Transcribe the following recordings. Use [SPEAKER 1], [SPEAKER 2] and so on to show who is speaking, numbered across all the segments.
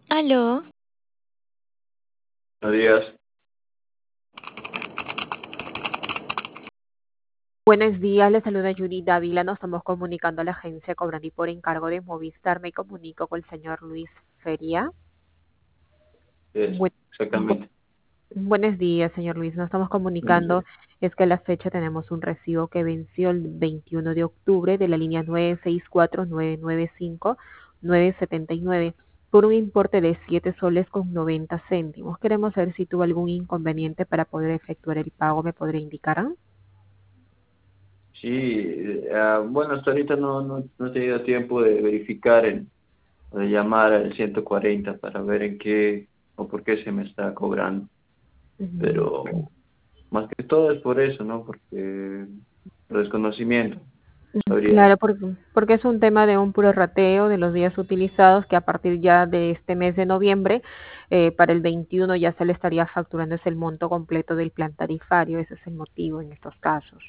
[SPEAKER 1] Aló,
[SPEAKER 2] Buenos días.
[SPEAKER 3] Buenos días, le saluda Yuri Dávila. Nos estamos comunicando a la agencia Cobrandi por encargo de Movistar. Me comunico con el señor Luis Feria. Bu- bu-
[SPEAKER 2] Exactamente.
[SPEAKER 3] Buenos días, señor Luis. Nos estamos
[SPEAKER 2] Buenos
[SPEAKER 3] comunicando.
[SPEAKER 2] días.
[SPEAKER 3] Es que a la fecha tenemos un recibo que venció el 21 de octubre de la línea 964-995-979 por un importe de 7 soles con 90 céntimos. Queremos saber si tuvo algún inconveniente para poder efectuar el pago. ¿Me podría indicar?
[SPEAKER 2] Sí, bueno, hasta ahorita no he tenido tiempo de verificar, o de llamar al 140 para ver en qué o por qué se me está cobrando.
[SPEAKER 3] Ujú.
[SPEAKER 2] Pero más que todo es por eso, ¿no? Porque por desconocimiento. Sabría.
[SPEAKER 3] Claro, porque es un tema de un puro rateo de los días utilizados que a partir ya de este mes de noviembre, para el 21 ya se le estaría facturando es el monto completo del plan tarifario. Ese es el motivo en estos casos.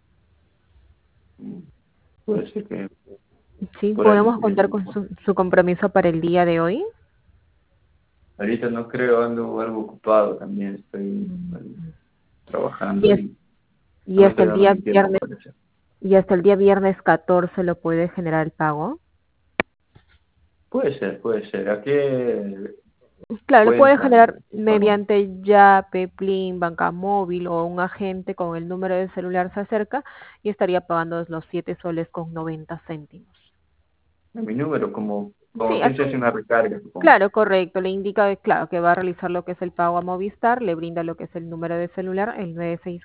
[SPEAKER 2] mm, Puede ser que
[SPEAKER 3] Sí,
[SPEAKER 2] por ahí.
[SPEAKER 3] podemos contar con su compromiso para el día de hoy.
[SPEAKER 2] Ahorita no creo, ando algo ocupado también. Estoy
[SPEAKER 3] Y,
[SPEAKER 2] trabajando
[SPEAKER 3] es-
[SPEAKER 2] y
[SPEAKER 3] y
[SPEAKER 2] no me
[SPEAKER 3] hasta
[SPEAKER 2] estoy
[SPEAKER 3] el
[SPEAKER 2] dando
[SPEAKER 3] día
[SPEAKER 2] mi tiempo
[SPEAKER 3] viernes,
[SPEAKER 2] para eso.
[SPEAKER 3] y hasta el día viernes 14 lo puede generar el pago.
[SPEAKER 2] Puede ser, puede ser. ¿A qué
[SPEAKER 3] Claro, lo puede
[SPEAKER 2] cuenta?
[SPEAKER 3] generar mediante Yape, Plin, banca móvil o un agente con el número de celular se acerca y estaría pagando los 7 soles con 90 céntimos.
[SPEAKER 2] A mi número, como
[SPEAKER 3] Sí,
[SPEAKER 2] quien se hace una recarga, supongo.
[SPEAKER 3] claro, correcto. Le indica, claro, que va a realizar lo que es el pago a Movistar, le brinda lo que es el número de celular, el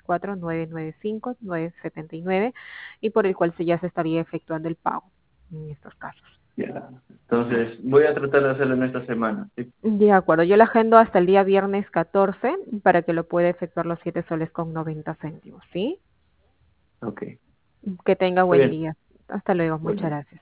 [SPEAKER 3] 964-995-979, y por el cual ya se estaría efectuando el pago en estos casos.
[SPEAKER 2] Ya. Entonces, voy a tratar de hacerlo en esta semana. ¿Sí?
[SPEAKER 3] De acuerdo, yo la agendo hasta el día viernes 14 para que lo pueda efectuar los 7 soles con 90 céntimos, ¿sí?
[SPEAKER 2] Ok.
[SPEAKER 3] Que tenga
[SPEAKER 2] Está
[SPEAKER 3] buen
[SPEAKER 2] bien.
[SPEAKER 3] día. Hasta luego, muchas
[SPEAKER 2] Bueno.
[SPEAKER 3] gracias.